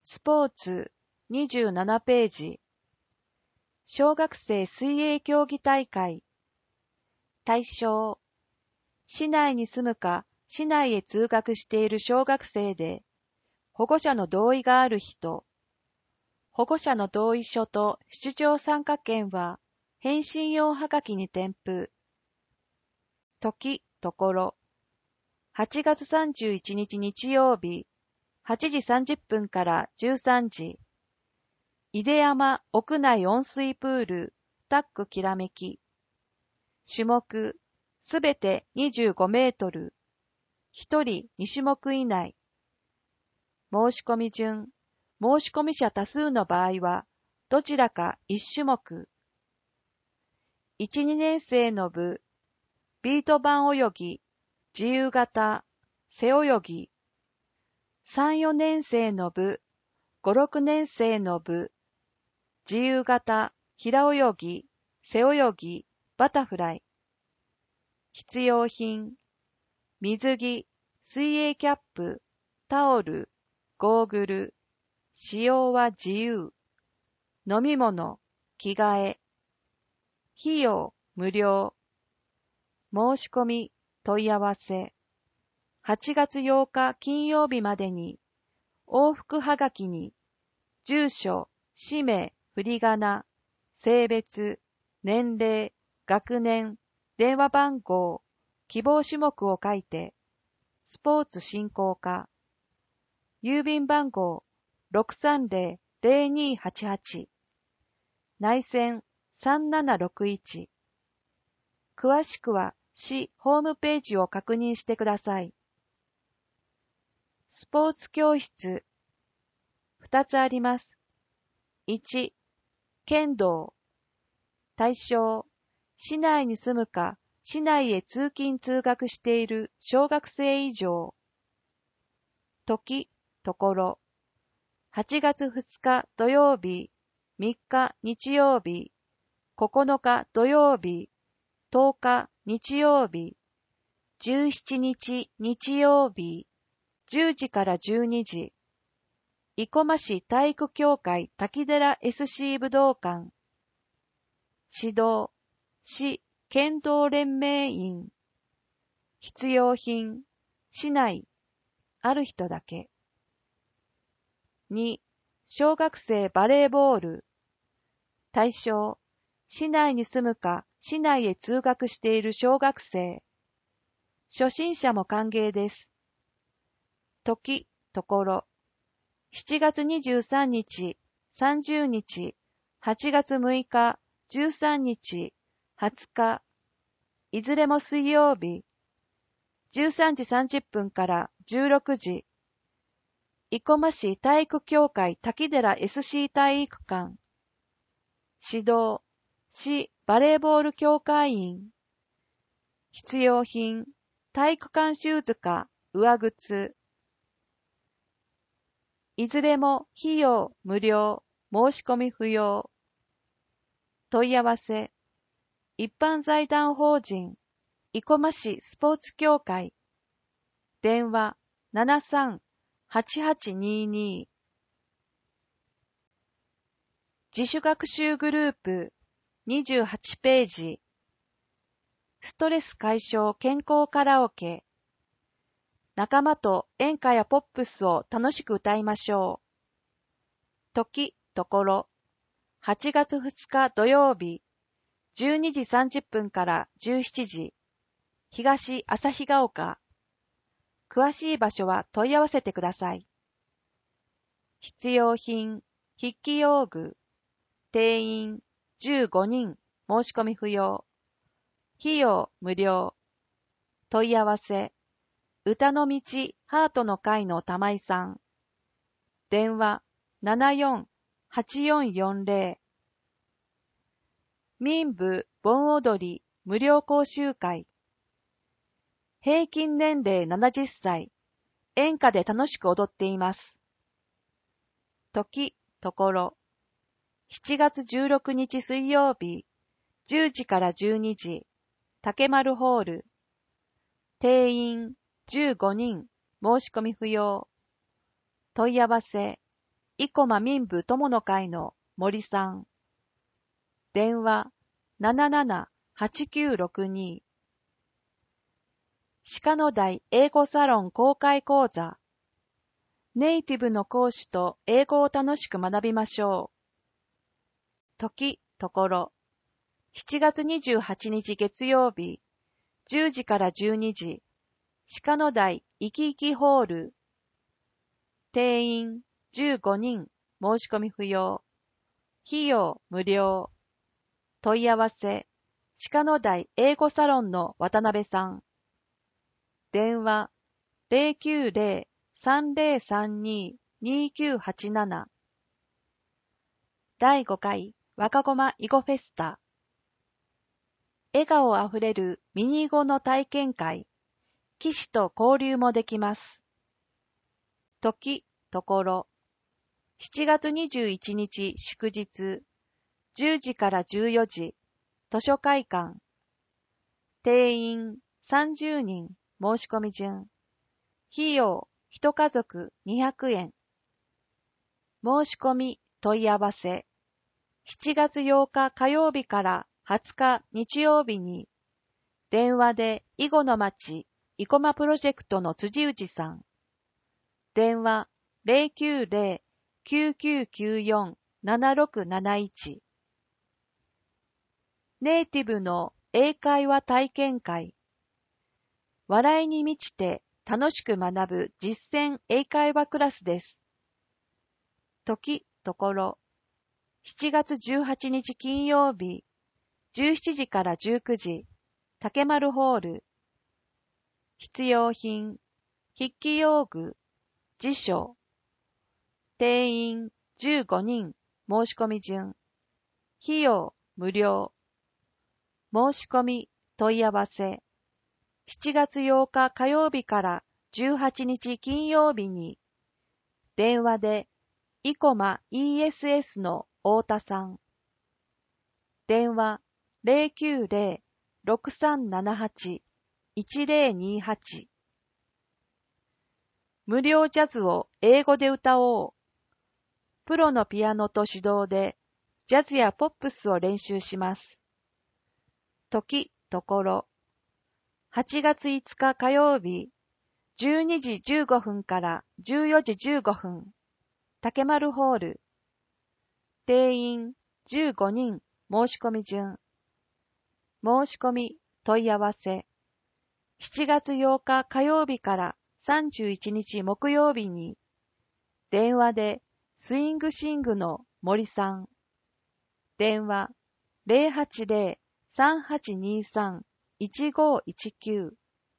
スポーツ27ページ。小学生水泳競技大会。対象。市内に住むか市内へ通学している小学生で、保護者の同意がある人。保護者の同意書と出場参加券は返信用はがきに添付。時、ところ。8月31日日曜日、8時30分から13時。井出山屋内温水プール、タックきらめき。種目、すべて25メートル。1人2種目以内。申し込み順、申し込み者多数の場合は、どちらか1種目。1、2年生の部、ビート板泳ぎ、自由形、背泳ぎ。3、4年生の部、5、6年生の部、自由形、平泳ぎ、背泳ぎ、バタフライ。必要品、水着、水泳キャップ、タオル、ゴーグル。使用は自由。飲み物、着替え。費用、無料。申し込み、問い合わせ。8月8日金曜日までに、往復はがきに、住所、氏名、振り仮名、性別、年齢、学年、電話番号、希望種目を書いて、スポーツ振興課、郵便番号 630-0288、内線3761。詳しくは市ホームページを確認してください。スポーツ教室、2つあります。1、剣道。対象、市内に住むか、市内へ通勤通学している小学生以上。時、ところ。8月2日土曜日、3日日曜日、9日土曜日、10日日曜日、17日日曜日、10時から12時。生駒市体育協会滝寺 SC 武道館。指導、市剣道連盟員。必要品、市内、ある人だけ。2、小学生バレーボール。対象、市内に住むか市内へ通学している小学生。初心者も歓迎です。時、ところ。7月23日、30日、8月6日、13日、20日、いずれも水曜日、13時30分から16時、生駒市体育協会滝寺 SC 体育館。指導、市バレーボール協会員。必要品、体育館シューズか上靴。いずれも費用無料、申し込み不要。問い合わせ、一般財団法人、生駒市スポーツ協会。電話73-8822。自主学習グループ28ページ。ストレス解消健康カラオケ。仲間と演歌やポップスを楽しく歌いましょう。時、ところ。8月2日土曜日、12時30分から17時。東旭ヶ丘。詳しい場所は問い合わせてください。必要品、筆記用具。定員15人、申し込み不要。費用無料。問い合わせ、歌の道ハートの会の玉井さん。電話74-8440。民部盆踊り無料講習会。平均年齢70歳。演歌で楽しく踊っています。時、ところ。7月16日水曜日、10時から12時。竹丸ホール。定員15人、申し込み不要。問い合わせ、 生駒民部友の会の森さん。電話77-8962。鹿野台英語サロン公開講座。ネイティブの講師と英語を楽しく学びましょう。時、ところ。7月28日月曜日、10時から12時、鹿野台いきいきホール。定員15人、申し込み不要。費用無料。問い合わせ、鹿野台英語サロンの渡辺さん。電話090-3032-2987。第5回若駒囲碁フェスタ。笑顔あふれるミニ囲碁の体験会。棋士と交流もできます。時、ところ。7月21日祝日、10時から14時、図書会館。定員30人、申し込み順。費用、1家族200円。申し込み、問い合わせ。7月8日火曜日から20日日曜日に、電話で囲碁の町、生駒プロジェクトの辻内さん。電話090-9994-7671。ネイティブの英会話体験会。笑いに満ちて楽しく学ぶ実践英会話クラスです。時、ところ。7月18日金曜日、17時から19時、竹丸ホール。必要品、筆記用具、辞書。定員15人、申し込み順。費用無料。申し込み、問い合わせ。7月8日火曜日から18日金曜日に、電話で、生駒 ESS の太田さん。電話090-6378-1028。無料ジャズを英語で歌おう。プロのピアノと指導で、ジャズやポップスを練習します。時、ところ。8月5日火曜日、12時15分から14時15分、竹丸ホール。定員15人、申し込み順。申し込み、問い合わせ。7月8日火曜日から31日木曜日に、電話でスイングシングの森さん。電話080-3823-1519。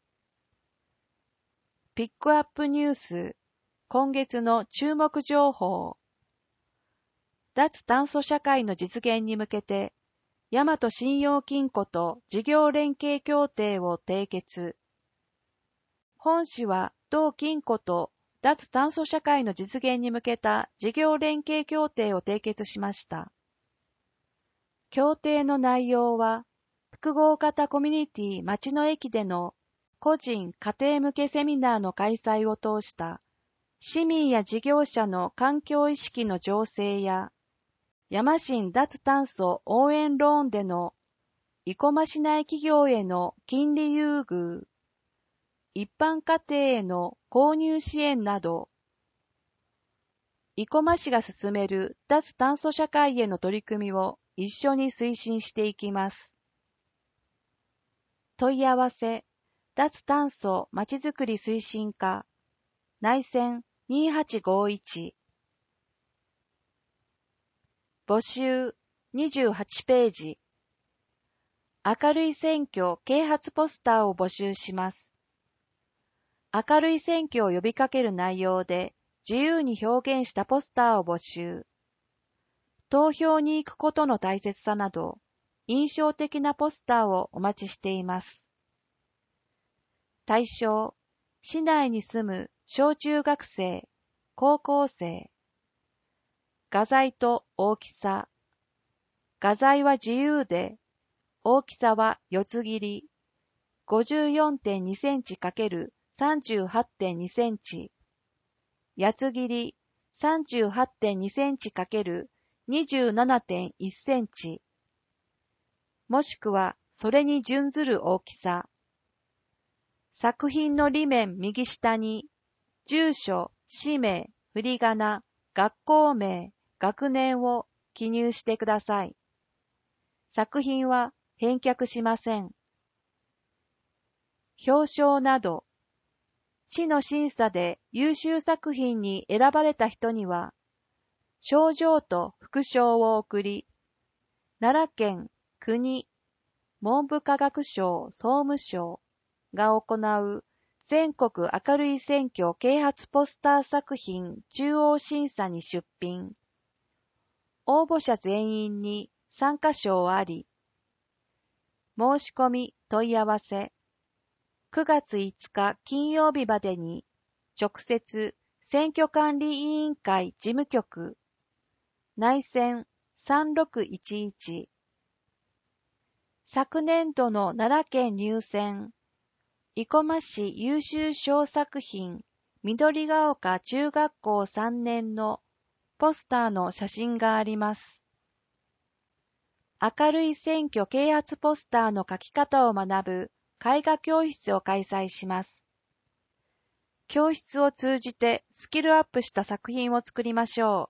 ピックアップニュース。今月の注目情報。脱炭素社会の実現に向けて、大和信用金庫と事業連携協定を締結。本市は同金庫と脱炭素社会の実現に向けた事業連携協定を締結しました。協定の内容は、複合型コミュニティ町の駅での個人・家庭向けセミナーの開催を通した市民や事業者の環境意識の醸成や、山新脱炭素応援ローンでの生駒市内企業への金利優遇、一般家庭への購入支援など、生駒市が進める脱炭素社会への取り組みを一緒に推進していきます。問い合わせ、脱炭素まちづくり推進課、内線2851。募集28ページ。明るい選挙啓発ポスターを募集します。明るい選挙を呼びかける内容で自由に表現したポスターを募集。投票に行くことの大切さなど、印象的なポスターをお待ちしています。対象、市内に住む小中学生、高校生。画材と大きさ。画材は自由で、大きさは四つ切り、54.2 センチ×38.2センチ。八つ切り 38.2 センチ ×27.1 センチ、もしくはそれに準ずる大きさ。作品の裏面右下に、住所、氏名、振り仮名、学校名、学年を記入してください。作品は返却しません。表彰など、市の審査で優秀作品に選ばれた人には、賞状と副賞を贈り、奈良県、国、文部科学省総務省が行う全国明るい選挙啓発ポスター作品中央審査に出品。応募者全員に参加賞あり。申し込み問い合わせ。9月5日金曜日までに直接選挙管理委員会事務局内線3611。昨年度の奈良県入選生駒市優秀賞作品緑が丘中学校3年のポスターの写真があります。明るい選挙啓発ポスターの書き方を学ぶ絵画教室を開催します。教室を通じてスキルアップした作品を作りましょう。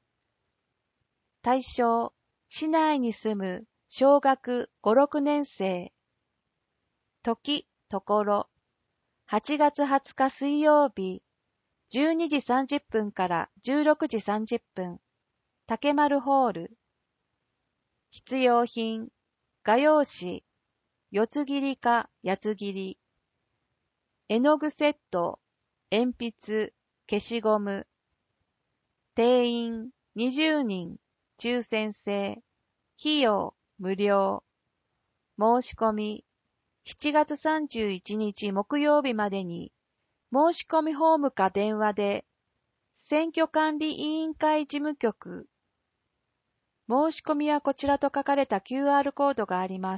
対象、市内に住む小学5、6年生。時、ところ、8月20日水曜日、12時30分から16時30分、竹丸ホール。必要品、画用紙、四つ切りか八つ切り、絵の具セット、鉛筆、消しゴム。定員20人、抽選制、費用無料。申し込み、7月31日木曜日までに、申し込みフォームか電話で、選挙管理委員会事務局、申し込みはこちらと書かれた QR コードがあります。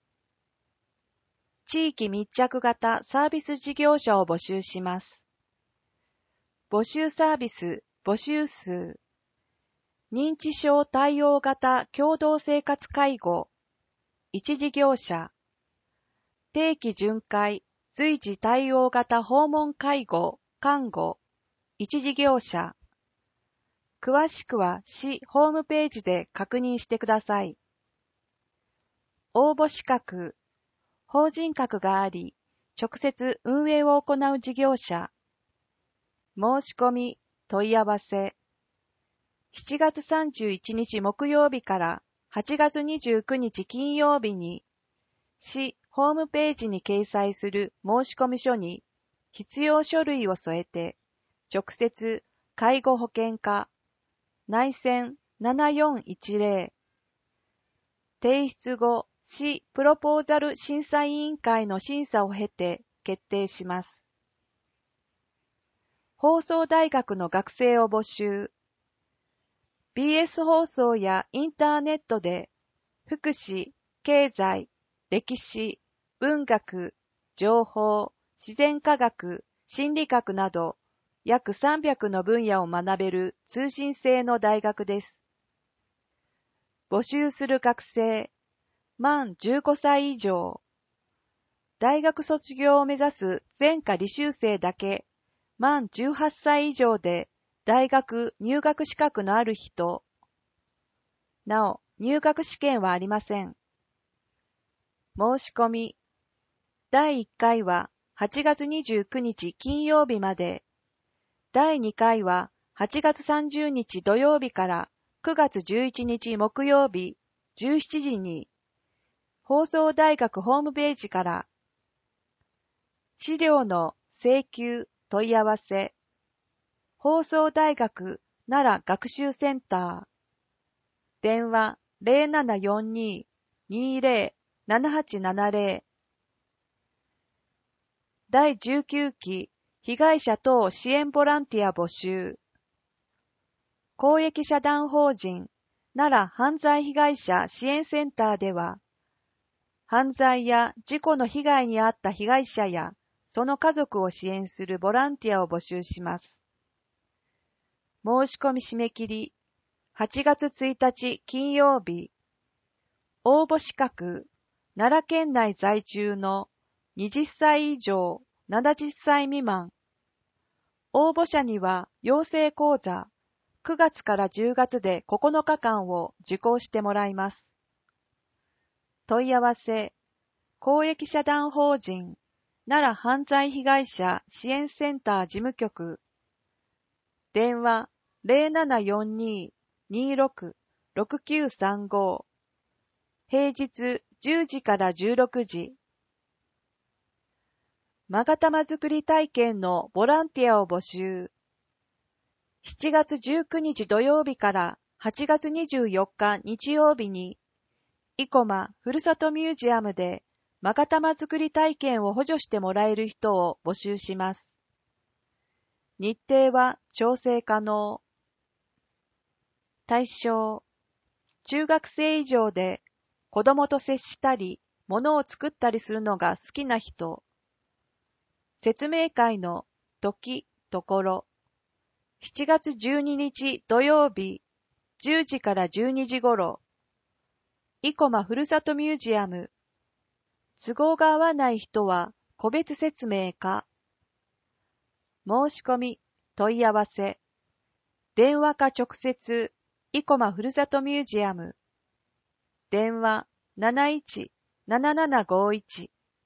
地域密着型サービス事業者を募集します。募集サービス、募集数。認知症対応型共同生活介護、1事業者。定期巡回、随時対応型訪問介護、看護、1事業者。詳しくは市ホームページで確認してください。応募資格、法人格があり、直接運営を行う事業者。申し込み、問い合わせ。7月31日木曜日から8月29日金曜日に、市ホームページに掲載する申込書に必要書類を添えて、直接介護保険課、内線7410、提出後、市プロポーザル審査委員会の審査を経て決定します。放送大学の学生を募集。BS 放送やインターネットで福祉、経済、歴史、文学、情報、自然科学、心理学など約300の分野を学べる通信制の大学です。募集する学生、満15歳以上。大学卒業を目指す全科履修生だけ、満18歳以上で大学入学資格のある人。なお、入学試験はありません。申し込み。第1回は8月29日金曜日まで。第2回は8月30日土曜日から9月11日木曜日17時に、放送大学ホームページから、資料の請求問い合わせ、放送大学奈良学習センター、電話0742-20-7870、第19期被害者等支援ボランティア募集。公益社団法人奈良犯罪被害者支援センターでは、犯罪や事故の被害に遭った被害者やその家族を支援するボランティアを募集します。 申し込み締め切り、8月1日金曜日。応募資格、奈良県内在住の20歳以上70歳未満。応募者には養成講座、9月から10月で9日間を受講してもらいます。問い合わせ、公益社団法人奈良犯罪被害者支援センター事務局。電話0742-26-6935。平日10時から16時。勾玉作り体験のボランティアを募集。7月19日土曜日から8月24日日曜日に、生駒ふるさとミュージアムで勾玉作り体験を補助してもらえる人を募集します。日程は調整可能。対象、中学生以上で子供と接したり、物を作ったりするのが好きな人。説明会の時、ところ。7月12日土曜日、10時から12時頃。生駒ふるさとミュージアム。都合が合わない人は個別説明か。申し込み、問い合わせ。電話か直接、生駒ふるさとミュージアム。電話71-7751。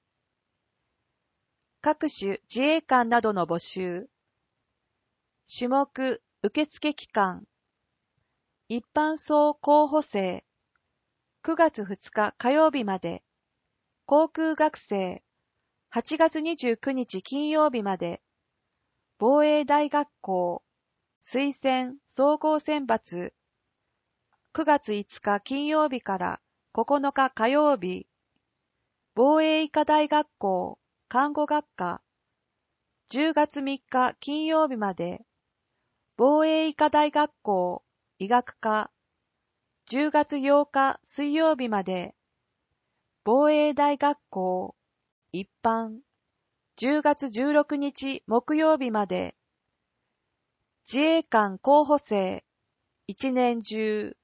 各種自衛官などの募集。種目受付期間。一般総候補生。9月2日火曜日まで。航空学生。8月29日金曜日まで。防衛大学校。推薦総合選抜。9月5日金曜日から9日火曜日。防衛医科大学校。看護学科。10月3日金曜日まで。防衛医科大学校。医学科。10月8日水曜日まで。防衛大学校。一般。10月16日木曜日まで。自衛官候補生。一年中。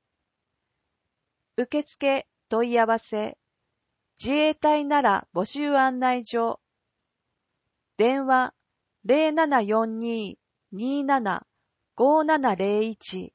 受付問い合わせ。自衛隊なら募集案内所。電話0742-27-5701。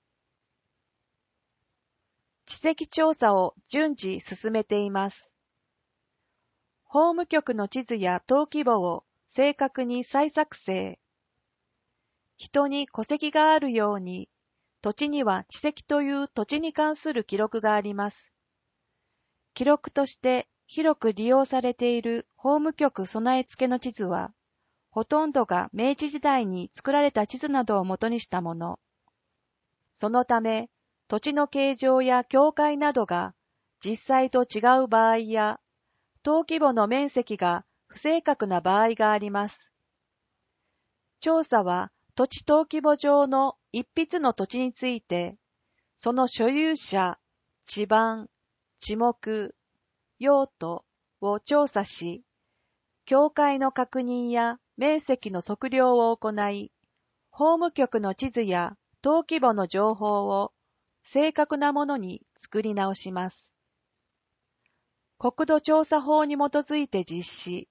地籍調査を順次進めています。法務局の地図や登記簿を正確に再作成。人に戸籍があるように、土地には地籍という土地に関する記録があります。記録として広く利用されている法務局備え付けの地図は、ほとんどが明治時代に作られた地図などを元にしたもの。そのため、土地の形状や境界などが実際と違う場合や、登記簿の面積が不正確な場合があります。調査は土地登記簿上の一筆の土地について、その所有者、地盤、地目、用途を調査し、境界の確認や面積の測量を行い、法務局の地図や登記簿の情報を正確なものに作り直します。国土調査法に基づいて実施。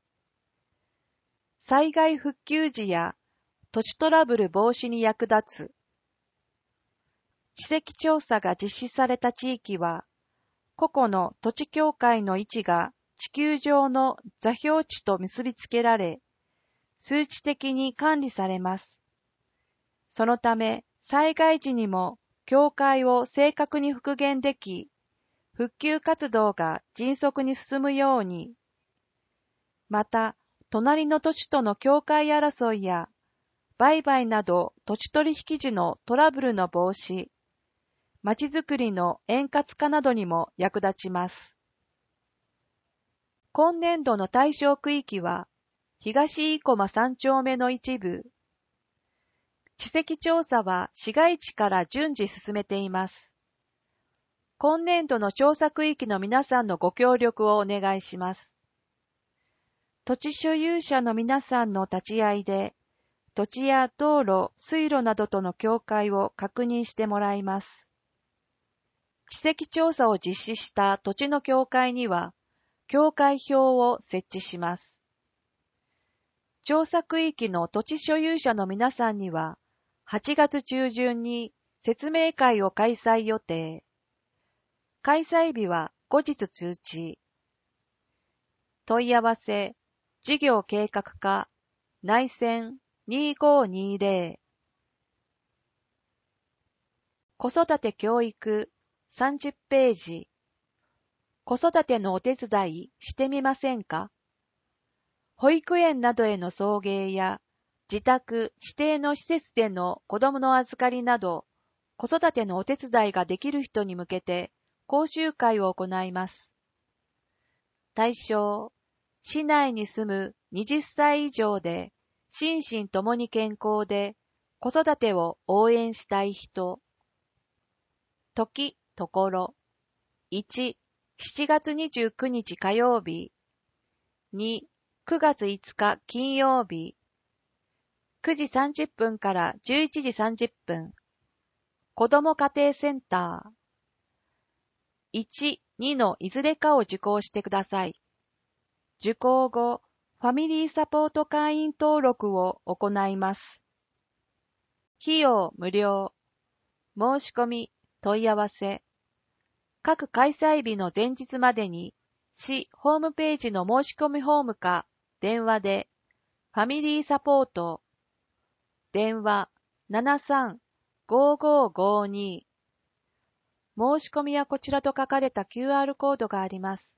災害復旧時や土地トラブル防止に役立つ。地籍調査が実施された地域は、個々の土地境界の位置が地球上の座標値と結びつけられ、数値的に管理されます。そのため、災害時にも境界を正確に復元でき、復旧活動が迅速に進むように、また、隣の土地との境界争いや、売買など土地取引時のトラブルの防止、まちづくりの円滑化などにも役立ちます。今年度の対象区域は、東生駒3丁目の一部。地籍調査は市街地から順次進めています。今年度の調査区域の皆さんのご協力をお願いします。土地所有者の皆さんの立ち会いで、 土地や道路、水路などとの境界を確認してもらいます。地籍調査を実施した土地の境界には、境界表を設置します。調査区域の土地所有者の皆さんには、8月中旬に説明会を開催予定。開催日は後日通知。問い合わせ、事業計画課、内線2520。子育て教育30ページ。子育てのお手伝いしてみませんか？保育園などへの送迎や自宅指定の施設での子どもの預かりなど、子育てのお手伝いができる人に向けて講習会を行います。対象、市内に住む20歳以上で心身ともに健康で子育てを応援したい人。時、ところ。1、7月29日火曜日。2、9月5日金曜日。9時30分から11時30分。子ども家庭センター。1、2のいずれかを受講してください。受講後、ファミリーサポート会員登録を行います。費用無料。申し込み、問い合わせ。各開催日の前日までに、市ホームページの申し込みフォームか、電話で、ファミリーサポート。電話73-5552。申し込みはこちらと書かれた QR コードがあります。